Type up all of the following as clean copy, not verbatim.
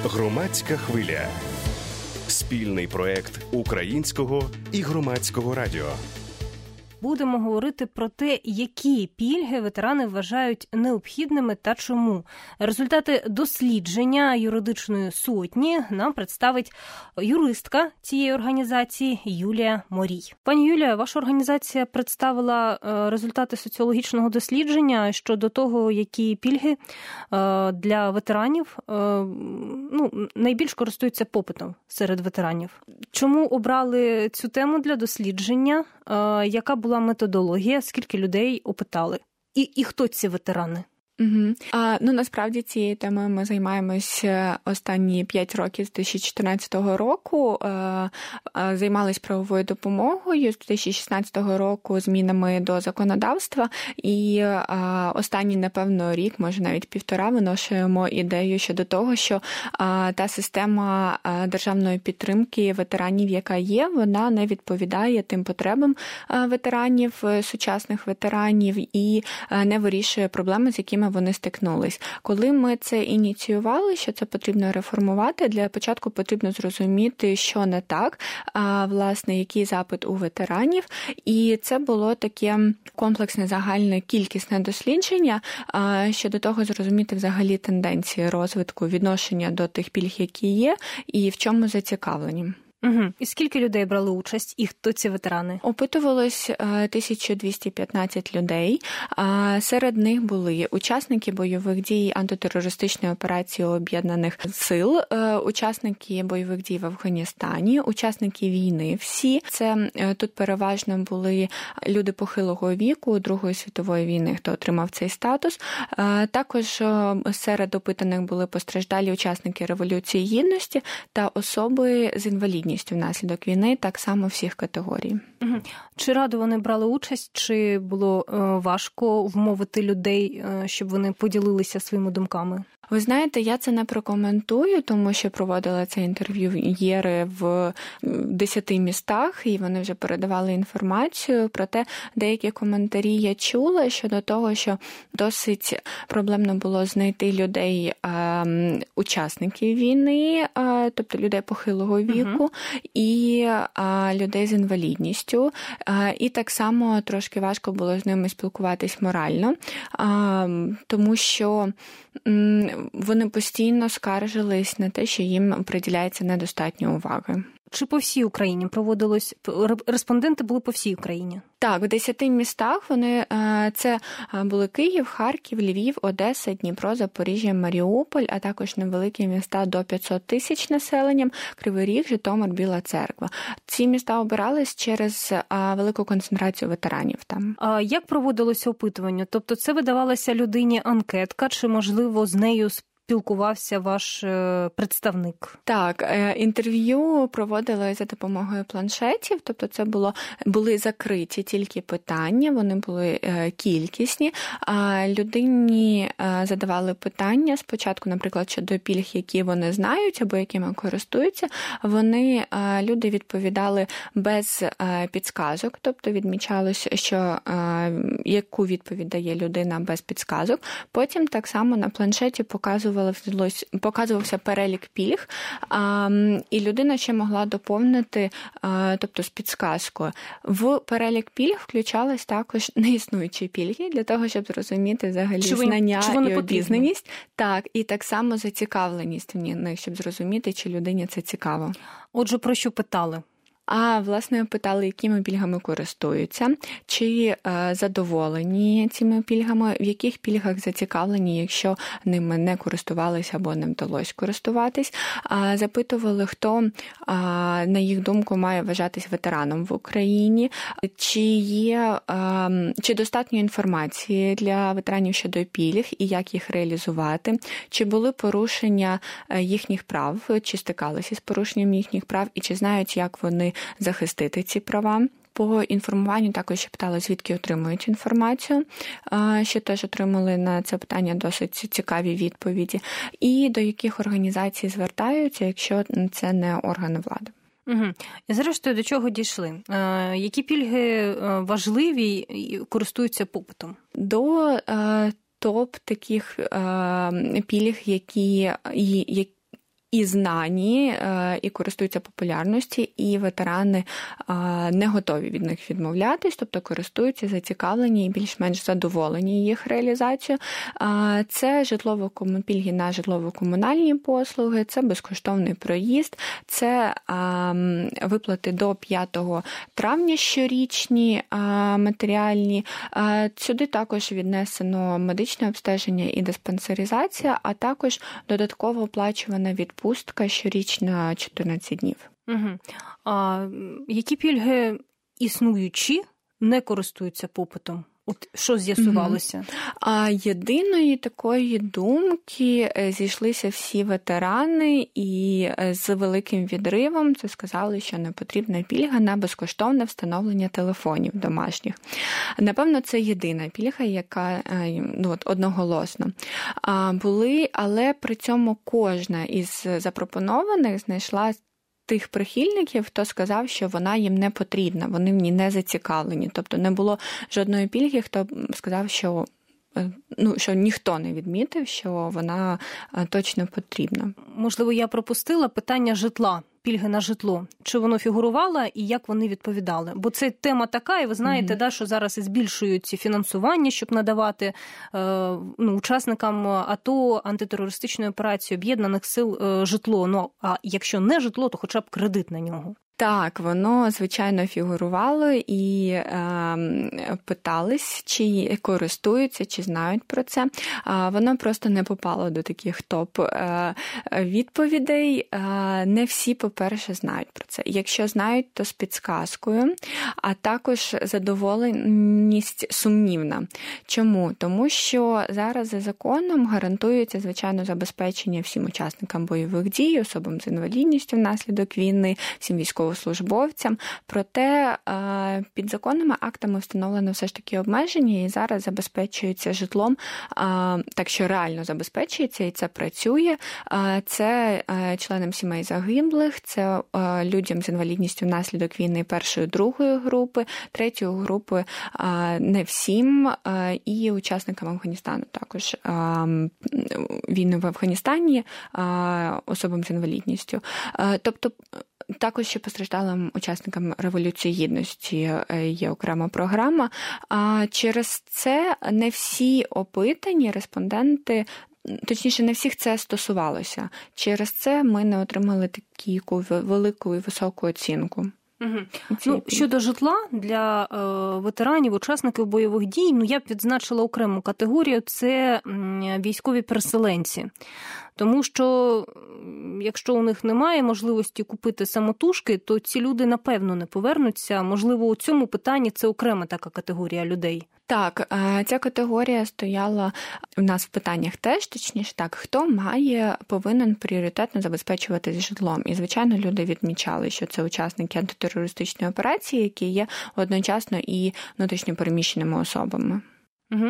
Громадська хвиля. Спільний проект Українського і Громадського радіо. Будемо говорити про те, які пільги ветерани вважають необхідними та чому. Результати дослідження юридичної сотні нам представить юристка цієї організації Юлія Морій. Пані Юлія, ваша організація представила результати соціологічного дослідження щодо того, які пільги для ветеранів найбільш користуються попитом серед ветеранів. Чому обрали цю тему для дослідження? Яка була методологія, скільки людей опитали? І хто ці ветерани? Насправді цією темою ми займаємося останні 5 років з 2014 року. Займалися правовою допомогою з 2016 року, змінами до законодавства. І останній, напевно, рік, може навіть 1,5, виношуємо ідею щодо того, що та система державної підтримки ветеранів, яка є, вона не відповідає тим потребам ветеранів, сучасних ветеранів і не вирішує проблеми, з якими вони стикнулись. Коли ми це ініціювали, що це потрібно реформувати, для початку потрібно зрозуміти, що не так, власне, який запит у ветеранів. І це було таке комплексне, загальне, кількісне дослідження щодо того, зрозуміти взагалі тенденції розвитку, відношення до тих пільг, які є, і в чому зацікавлені. І скільки людей брали участь, і хто ці ветерани? Опитувалось 1215 людей. Серед них були учасники бойових дій антитерористичної операції Об'єднаних сил, учасники бойових дій в Афганістані, учасники війни всі. Це тут переважно були люди похилого віку Другої світової війни, хто отримав цей статус. Також серед опитаних були постраждалі учасники Революції Гідності та особи з інвалідністю внаслідок війни, так само всіх категорій. Чи радо вони брали участь, чи було важко вмовити людей, щоб вони поділилися своїми думками? Ви знаєте, я це не прокоментую, тому що проводила це інтерв'юєри в 10 містах, і вони вже передавали інформацію. Проте деякі коментарі я чула щодо того, що досить проблемно було знайти людей, учасників війни, тобто людей похилого віку, і людей з інвалідністю. І так само трошки важко було з ними спілкуватись морально, тому що вони постійно скаржились на те, що їм приділяється недостатньо уваги. Чи по всій Україні проводилось? Респонденти були по всій Україні? Так, в 10 містах вони, це були Київ, Харків, Львів, Одеса, Дніпро, Запоріжжя, Маріуполь, а також невеликі міста до 500 тисяч населенням, Кривий Ріг, Житомир, Біла Церква. Ці міста обирались через велику концентрацію ветеранів там. А як проводилося опитування? Тобто це видавалася людині анкетка, чи, можливо, з нею спілкувався ваш представник? Так, інтерв'ю проводили за допомогою планшетів, тобто це були закриті тільки питання, вони були кількісні. Людині задавали питання спочатку, наприклад, щодо пільг, які вони знають або якими користуються. Люди відповідали без підсказок, тобто відмічалось, що яку відповідь дає людина без підсказок. Потім так само на планшеті показувався перелік пільг, і людина ще могла доповнити, тобто з підсказкою. В перелік пільг включались також неіснуючі пільги, для того, щоб зрозуміти взагалі знання і обізнаність. Так, і так само зацікавленість в них, щоб зрозуміти, чи людині це цікаво. Отже, про що питали? Власне, питали, якими пільгами користуються, чи задоволені цими пільгами, в яких пільгах зацікавлені, якщо ними не користувалися або не вдалося користуватись. Запитували, хто, на їх думку, має вважатись ветераном в Україні, чи достатньо інформації для ветеранів щодо пільг і як їх реалізувати, чи були порушення їхніх прав, чи стикалися з порушенням їхніх прав, і чи знають, як вони захистити ці права. По інформуванню також ще питали, звідки отримують інформацію, що теж отримали на це питання досить цікаві відповіді, і до яких організацій звертаються, якщо це не органи влади. І зрештою, до чого дійшли? Які пільги важливі і користуються попитом? До топ таких пільг, і знані, і користуються популярністю, і ветерани не готові від них відмовлятись, тобто користуються, зацікавлені і більш-менш задоволені їх реалізацією. Це пільги на житлово-комунальні послуги, це безкоштовний проїзд, це виплати до 5 травня щорічні матеріальні. Сюди також віднесено медичне обстеження і диспансеризація, а також додатково оплачувана відпустка щорічна 14 днів. Угу. А які пільги існуючі не користуються попитом? От що з'ясувалося? Єдиної такої думки зійшлися всі ветерани і з великим відривом це сказали, що не потрібна пільга на безкоштовне встановлення телефонів домашніх. Напевно, це єдина пільга, яка одноголосно були, але при цьому кожна із запропонованих знайшла тих прихильників, хто сказав, що вона їм не потрібна, вони в ній не зацікавлені. Тобто не було жодної пільги, хто сказав, що ніхто не відмітив, що вона точно потрібна. Можливо, я пропустила питання житла, пільги на житло. Чи воно фігурувало і як вони відповідали? Бо це тема така, і ви знаєте, що зараз і збільшують фінансування, щоб надавати учасникам АТО, антитерористичної операції, об'єднаних сил житло. А якщо не житло, то хоча б кредит на нього. Так, воно, звичайно, фігурувало і питались, чи користуються, чи знають про це. Воно просто не попало до таких топ-відповідей. Не всі, по-перше, знають про це. Якщо знають, то з підсказкою, а також задоволеність сумнівна. Чому? Тому що зараз за законом гарантується, звичайно, забезпечення всім учасникам бойових дій, особам з інвалідністю внаслідок війни, всім військовослужбовцям. Проте під законними актами встановлено все ж таки обмеження і зараз забезпечується житлом, так що реально забезпечується і це працює. Це членам сімей загиблих, це людям з інвалідністю внаслідок війни 1-2 групи, 3 групи не всім, і учасникам Афганістану також війни в Афганістані, особам з інвалідністю. Тобто також ще постраждалим учасникам Революції Гідності є окрема програма. Через це не всі опитані респонденти, точніше, не всіх це стосувалося. Через це ми не отримали таку велику і високу оцінку. Угу. Щодо житла для ветеранів, учасників бойових дій, я б відзначила окрему категорію – це військові переселенці. Тому що, якщо у них немає можливості купити самотужки, то ці люди, напевно, не повернуться. Можливо, у цьому питанні це окрема така категорія людей. Так, ця категорія стояла у нас в питаннях теж, точніше так, хто повинен пріоритетно забезпечуватись житлом. І, звичайно, люди відмічали, що це учасники антитерористичної операції, які є одночасно і внутрішньо переміщеними особами. Угу.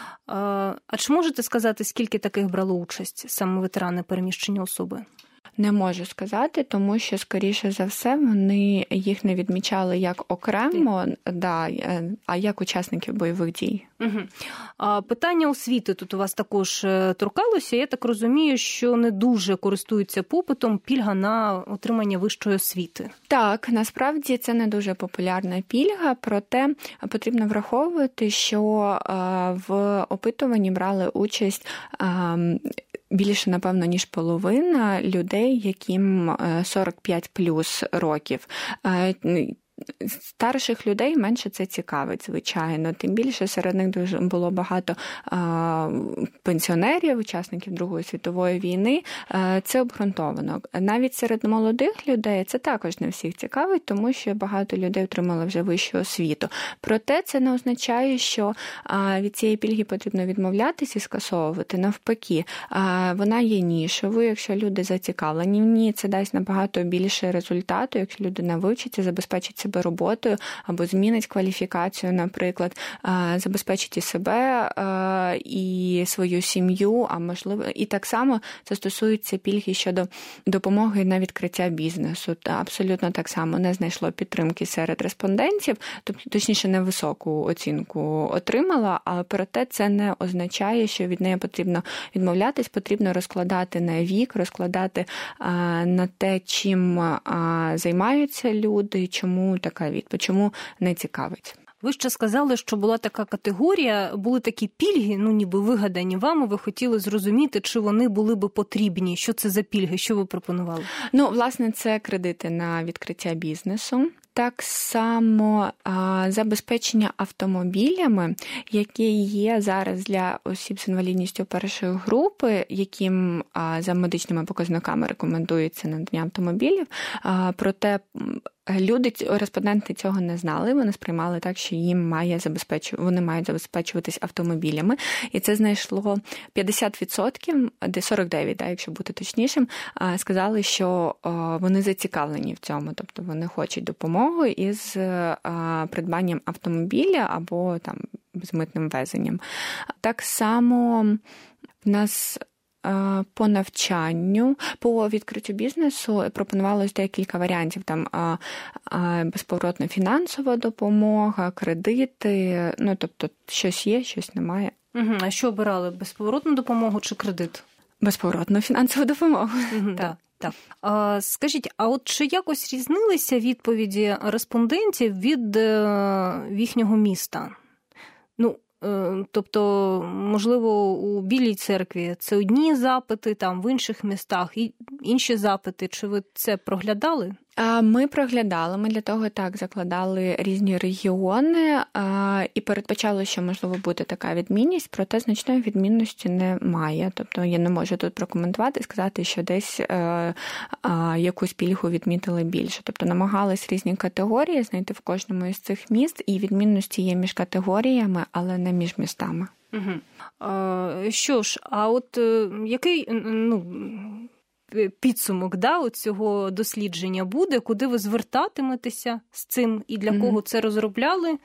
А чи можете сказати, скільки таких брало участь саме ветерани переміщені особи? Не можу сказати, тому що, скоріше за все, вони їх не відмічали як окремо, а як учасників бойових дій. Угу. Питання освіти тут у вас також торкалося. Я так розумію, що не дуже користуються попитом пільга на отримання вищої освіти. Так, насправді це не дуже популярна пільга, проте потрібно враховувати, що в опитуванні брали участь більше, напевно, ніж половина людей, яким 45 плюс років. Старших людей менше це цікавить, звичайно. Тим більше серед них дуже було багато пенсіонерів, учасників Другої світової війни. Це обґрунтовано. Навіть серед молодих людей це також не всіх цікавить, тому що багато людей отримали вже вищу освіту. Проте це не означає, що від цієї пільги потрібно відмовлятися і скасовувати. Навпаки, вона є нішовою. Якщо люди зацікавлені в ній, це дасть набагато більше результату. Якщо людина вивчиться, забезпечиться себе роботою або змінить кваліфікацію, наприклад, забезпечить і себе, і свою сім'ю, а можливо, і так само це стосується пільги щодо допомоги на відкриття бізнесу. Абсолютно так само не знайшло підтримки серед респондентів, точніше, невисоку оцінку отримала, але проте це не означає, що від неї потрібно відмовлятись, потрібно розкладати на вік, розкладати на те, чим займаються люди, чому така відповідь, чому не цікавить. Ви ще сказали, що була така категорія, були такі пільги, ніби вигадані вами, ви хотіли зрозуміти, чи вони були би потрібні. Що це за пільги? Що ви пропонували? Власне, це кредити на відкриття бізнесу. Так само забезпечення автомобілями, які є зараз для осіб з інвалідністю першої групи, яким за медичними показниками рекомендується надання автомобілів, проте люди, респонденти цього не знали, вони сприймали так, що вони мають забезпечуватись автомобілями. І це знайшло 50%, де 49%, якщо бути точнішим, сказали, що вони зацікавлені в цьому, тобто вони хочуть допомогу із придбанням автомобіля або там з митним ввезенням. Так само в нас по навчанню, по відкриттю бізнесу пропонувалось декілька варіантів. Там безповоротна фінансова допомога, кредити, тобто щось є, щось немає. А що обирали? Безповоротну допомогу чи кредит? Безповоротну фінансову допомогу. Так. Скажіть, а от чи якось різнилися відповіді респондентів від їхнього міста? Тобто, можливо, у Білій церкві це одні запити, там в інших містах і інші запити. Чи ви це проглядали? Ми проглядали, ми для того так закладали різні регіони і передбачали, що можливо буде така відмінність, проте значної відмінності немає. Тобто я не можу тут прокоментувати і сказати, що десь якусь пільгу відмітили більше. Тобто намагались різні категорії знайти в кожному із цих міст, і відмінності є між категоріями, але не між містами. Що ж, а от який підсумок цього дослідження буде, куди ви звертатиметеся з цим і для кого це розробляли?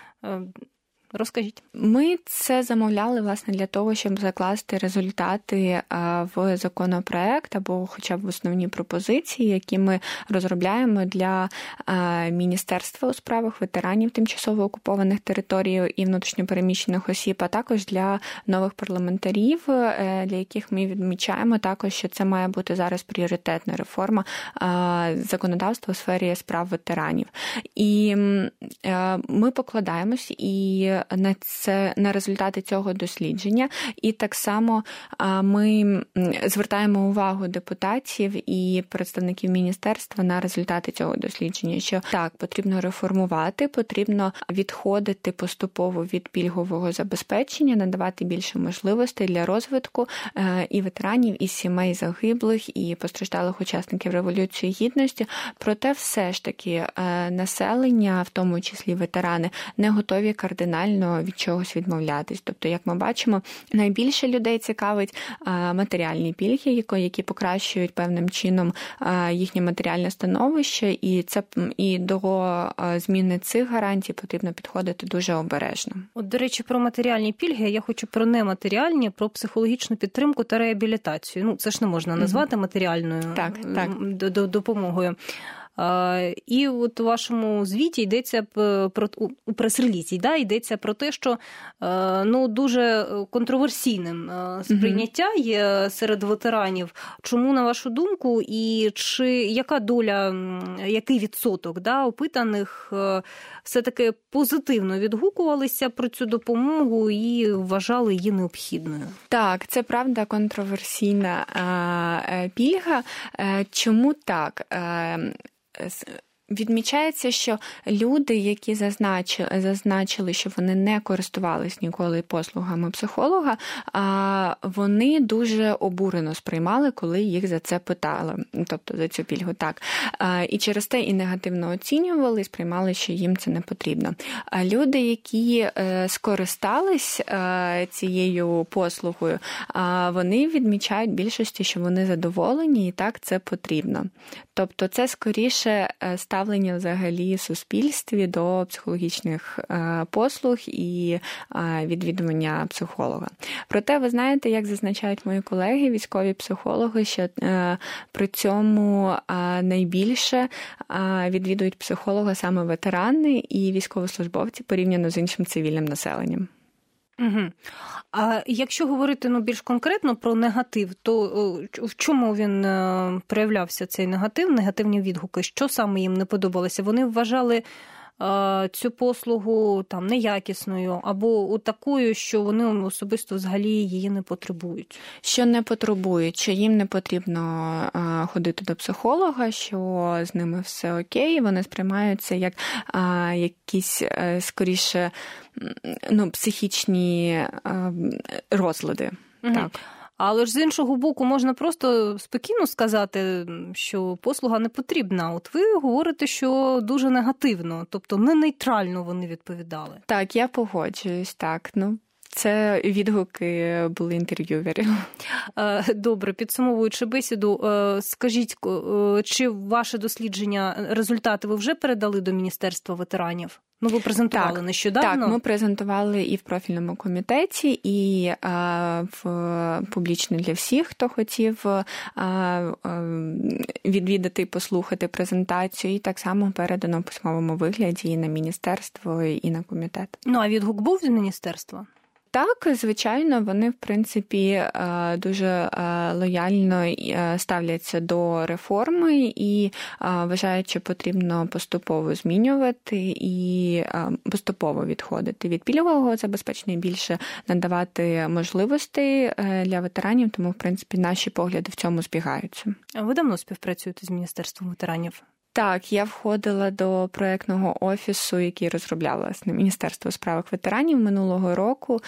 Розкажіть. Ми це замовляли, власне, для того, щоб закласти результати в законопроект або хоча б в основні пропозиції, які ми розробляємо для Міністерства у справах ветеранів тимчасово окупованих територій і внутрішньопереміщених осіб, а також для нових парламентарів, для яких ми відмічаємо також, що це має бути зараз пріоритетна реформа законодавства у сфері справ ветеранів. І ми покладаємось і на результати цього дослідження. І так само ми звертаємо увагу депутатів і представників міністерства на результати цього дослідження, що так, потрібно реформувати, потрібно відходити поступово від пільгового забезпечення, надавати більше можливостей для розвитку і ветеранів, і сімей загиблих, і постраждалих учасників Революції Гідності. Проте все ж таки населення, в тому числі ветерани, не готові кардинально від чогось відмовлятись. Тобто, як ми бачимо, найбільше людей цікавить матеріальні пільги, які покращують певним чином їхнє матеріальне становище, і до зміни цих гарантій потрібно підходити дуже обережно. От, до речі, про матеріальні пільги, я хочу про нематеріальні, про психологічну підтримку та реабілітацію. Це ж не можна назвати матеріальною допомогою. І от у вашому звіті йдеться у прес-релізі, йдеться про те, що дуже контроверсійним сприйняття є серед ветеранів. Чому, на вашу думку, і яка доля, який відсоток опитаних все-таки позитивно відгукувалися про цю допомогу і вважали її необхідною? Так, це правда контроверсійна пільга. Чому так? Відмічається, що люди, які зазначили, що вони не користувались ніколи послугами психолога, вони дуже обурено сприймали, коли їх за це питали, тобто за цю пільгу. Так. І через те і негативно оцінювали, і сприймали, що їм це не потрібно. Люди, які скористались цією послугою, вони відмічають більшості, що вони задоволені, і так це потрібно. Тобто це скоріше стадія ставлення взагалі в суспільстві до психологічних послуг і відвідування психолога. Проте, ви знаєте, як зазначають мої колеги, військові психологи, що при цьому найбільше відвідують психолога саме ветерани і військовослужбовці порівняно з іншим цивільним населенням. Угу. А якщо говорити більш конкретно про негатив, то в чому він проявлявся, цей негатив, негативні відгуки? Що саме їм не подобалося? Вони вважали цю послугу неякісною або такою, що вони особисто взагалі її не потребують? Що не потребують, що їм не потрібно ходити до психолога, що з ними все окей, вони сприймаються як якісь, скоріше, психічні розлади. Угу. Так. Але ж з іншого боку, можна просто спокійно сказати, що послуга не потрібна. От ви говорите, що дуже негативно, тобто не нейтрально вони відповідали. Так, я погоджуюсь, так. Це відгуки були інтерв'юерів. Добре, підсумовуючи бесіду, скажіть, чи ваше дослідження, результати ви вже передали до Міністерства ветеранів? Ви презентували нещодавно? Так, ми презентували і в профільному комітеті, і публічно для всіх, хто хотів відвідати і послухати презентацію, і так само передано в письмовому вигляді і на міністерство, і на комітет. А відгук був з міністерства? Так, звичайно, вони, в принципі, дуже лояльно ставляться до реформи і вважають, що потрібно поступово змінювати і поступово відходити від пільгового забезпечення, більше надавати можливостей для ветеранів, тому, в принципі, наші погляди в цьому збігаються. А ви давно співпрацюєте з Міністерством ветеранів? Так, я входила до проєктного офісу, який розробляв, власне, Міністерство у справах ветеранів минулого року.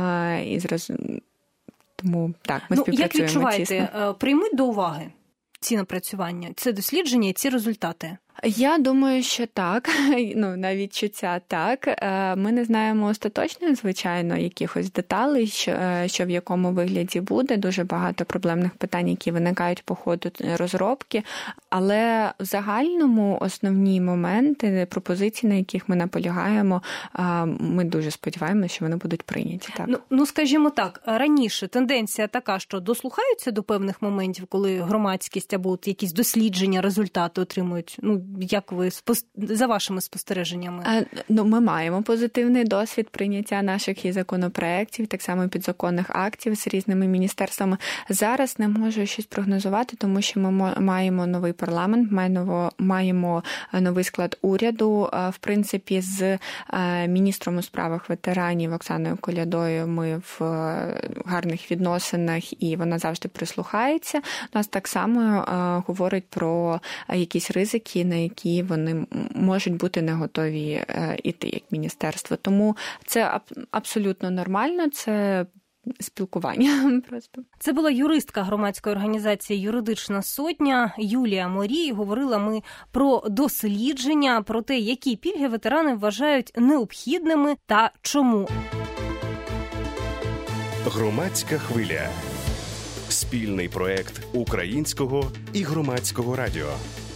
Тому, так, ми співпрацюємо. Як відчуваєте, тісно. Приймуть до уваги ці напрацювання, це дослідження і ці результати? Я думаю, що так, на відчуття так. Ми не знаємо остаточно, звичайно, якихось деталей, що в якому вигляді буде. Дуже багато проблемних питань, які виникають по ходу розробки. Але в загальному основні моменти, пропозиції, на яких ми наполягаємо, ми дуже сподіваємося, що вони будуть прийняті. Так. Скажімо так, раніше тенденція така, що дослухаються до певних моментів, коли громадськість або якісь дослідження, результати отримують, як ви за вашими спостереженнями? Ми маємо позитивний досвід прийняття наших і законопроєктів, так само підзаконних актів з різними міністерствами. Зараз не можу щось прогнозувати, тому що ми маємо новий парламент, маємо новий склад уряду. В принципі, з міністром у справах ветеранів Оксаною Колядою ми в гарних відносинах, і вона завжди прислухається. Нас так само говорить про якісь ризики, на які вони можуть бути не готові іти як міністерство. Тому це абсолютно нормально, це спілкування просто. Це була юристка громадської організації «Юридична сотня» Юлія Морій. Говорила ми про дослідження, про те, які пільги ветерани вважають необхідними та чому. Громадська хвиля. Спільний проект Українського і Громадського радіо.